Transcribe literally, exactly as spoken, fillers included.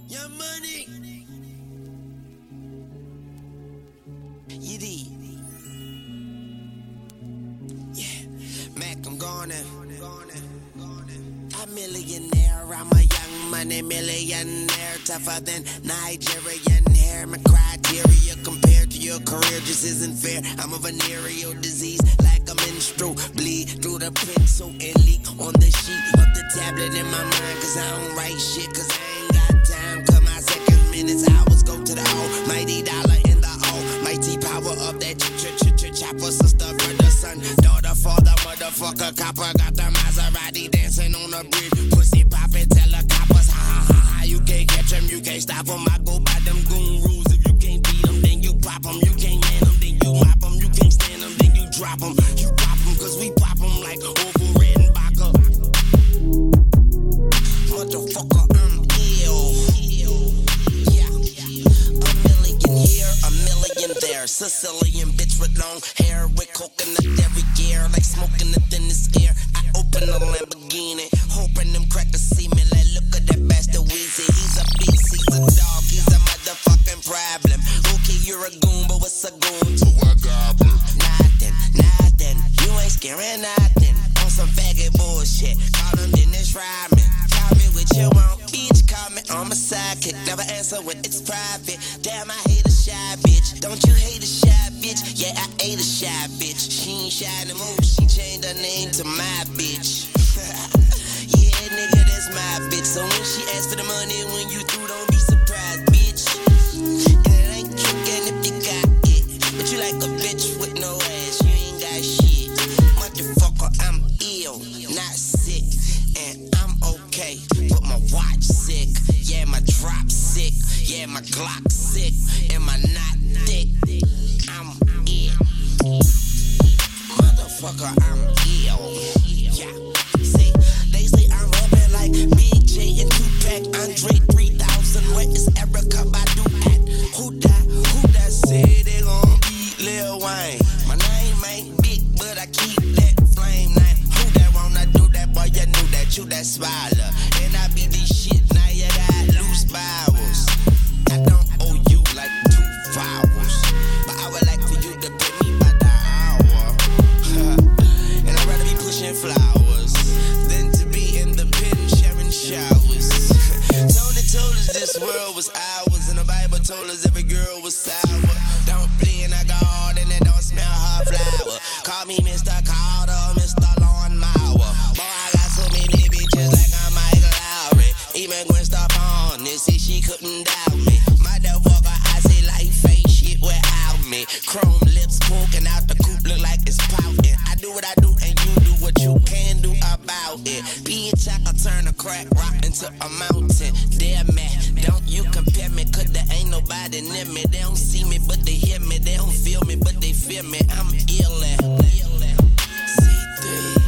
Your money. You did. Yeah. Mac, I'm gone now. A millionaire, I'm a young money millionaire. Tougher than Nigerian hair. My criteria compared to your career just isn't fair. I'm a venereal disease, like a menstrual bleed through the pencil and leak on the sheet of the tablet in my mind. Cause I don't write shit, cause I ain't got time. Cause my seconds, minutes, hours go to the almighty dollar in the almighty power of that ch-ch-ch-chopper. Sister, brother, son, daughter, father, motherfucker, copper. Got the Maserati dancing on the bridge. Pussy poppin', tell the coppers, ha ha ha ha. You can't catch them, you can't stop them. I go by them goon rules. If you can't beat them, then you pop them. You can't man them, then you mop them. You can't stand them, then you drop them. You pop them, cause we pop them like Orville Redenbacher. Motherfucker, I'm ill. Yeah. A million here, a million there. Sicilian bitch with long hair, with coconut every year, like smoking the thinnest air. I open a Lamborghini, hoping them crackers see me. Like, look at that bastard Weezy. He's a beast, he's a dog, he's a motherfucking problem. Okay, you're a goon, but what's a goon to a goblin? Nothing, nothing. You ain't scaring nothing. On some faggot bullshit. Call them Dennis Rodman. Call me what you want, bitch. Call me on my sidekick. Never answer when it's private. Damn, I hate a shy bitch. Don't you hate a shy bitch? Yeah, I hate a shy bitch. She ain't shy no more. She changed her name to my bitch. Yeah, nigga, that's my bitch. So when she asks for the money, when you through, don't be surprised, bitch. And it ain't trickin' if you got it. But you like a bitch with no ass. You ain't got shit. Motherfucker, I'm ill, not sick. And I'm okay, but my watch sick. Yeah, my drop sick. Yeah, my Glock sick. And my knot thick. I'm ill. Motherfucker, I'm ill. Yeah. See, they say I'm rapping like Big J and Tupac. Andre three thousand, where is Erykah Badu at? Who that? Who that say they gon' beat Lil Wayne? My name ain't big, but I keep that flame name. Who that wanna do that? Boy, you knew that, you that smiler. And I be this shit, now you got loose bowels. I don't owe you like two vowels, but I would like for you to pay me by the hour. And I'd rather be pushing flowers than to be in the pen sharing showers. Tony told us this world was ours, and the Bible told us every girl was sour. Don't play in a garden and don't smell her flower. Call me Mister Carter, Mister Lawnmower. Boy, I got so many bitches like I'm Mike Lowry. Even Gwen Stefani said she couldn't doubt me. Motherfucker, I say life ain't shit without me. Chrome lips poking out the coupe, look like it's pouting. I do what I do and you do what you can do about it. Bitch, I can turn a crack rock into a mountain. Damn man, don't you compare me, cause there ain't nobody near me. They don't see me, but they hear me. They don't feel me, but they feel me. I'm ill at C three.